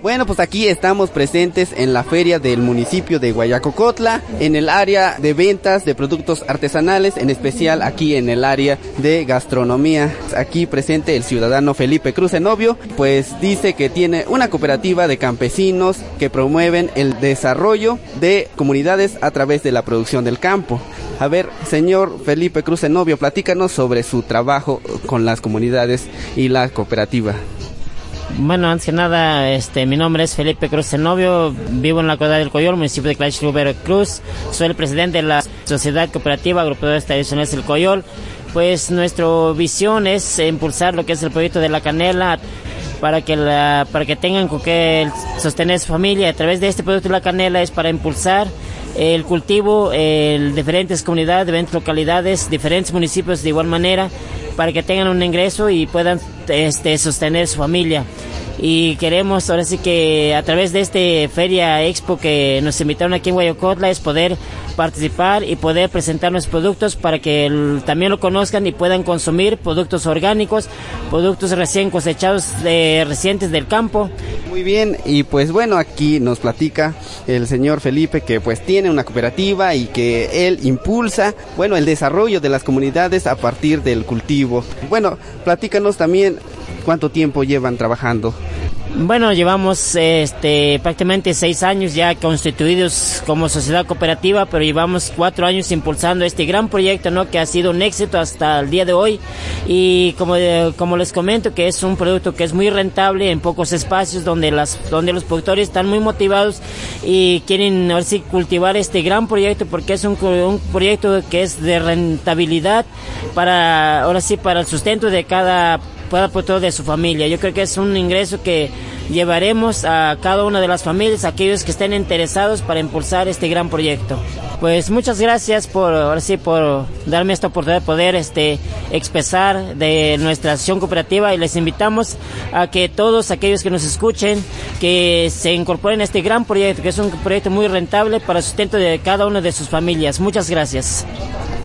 Bueno, pues aquí estamos presentes en la feria del municipio de Guayacocotla, en el área de ventas de productos artesanales, en especial aquí en el área de gastronomía. Aquí presente el ciudadano Felipe Cruz Zenobio, pues dice que tiene una cooperativa de campesinos que promueven el desarrollo de comunidades a través de la producción del campo. A ver, señor Felipe Cruz Zenobio, platícanos sobre su trabajo con las comunidades y la cooperativa. Bueno, antes que nada, mi nombre es Felipe Cruz Zenobio, vivo en la ciudad del Coyol, municipio de Claxo Veracruz. Soy el presidente de la Sociedad Cooperativa Agricultores Tradicionales del Coyol. Pues nuestra visión es impulsar lo que es el proyecto de la canela para que tengan con qué sostener su familia. A través de este producto de la canela es para impulsar el cultivo en diferentes comunidades, diferentes localidades, diferentes municipios de igual manera, para que tengan un ingreso y puedan sostener su familia. Y queremos ahora sí que a través de este Feria Expo que nos invitaron aquí en Guayacocotla es poder participar y poder presentar nuestros productos para que también lo conozcan y puedan consumir productos orgánicos, productos recién cosechados, recientes del campo. Muy bien, y pues bueno, aquí nos platica el señor Felipe que pues tiene una cooperativa y que él impulsa, bueno, el desarrollo de las comunidades a partir del cultivo. Bueno, platícanos también cuánto tiempo llevan trabajando. Bueno, llevamos prácticamente 6 años ya constituidos como sociedad cooperativa, pero llevamos 4 años impulsando este gran proyecto, ¿no? Que ha sido un éxito hasta el día de hoy. Y como les comento, que es un producto que es muy rentable en pocos espacios, donde los productores están muy motivados y quieren ahora sí cultivar este gran proyecto, porque es un proyecto que es de rentabilidad para el sustento de cada productor de su familia. Yo creo que es un ingreso que llevaremos a cada una de las familias, aquellos que estén interesados para impulsar este gran proyecto. Pues muchas gracias por darme esta oportunidad de poder expresar de nuestra acción cooperativa, y les invitamos a que todos aquellos que nos escuchen que se incorporen a este gran proyecto, que es un proyecto muy rentable para el sustento de cada una de sus familias. Muchas gracias.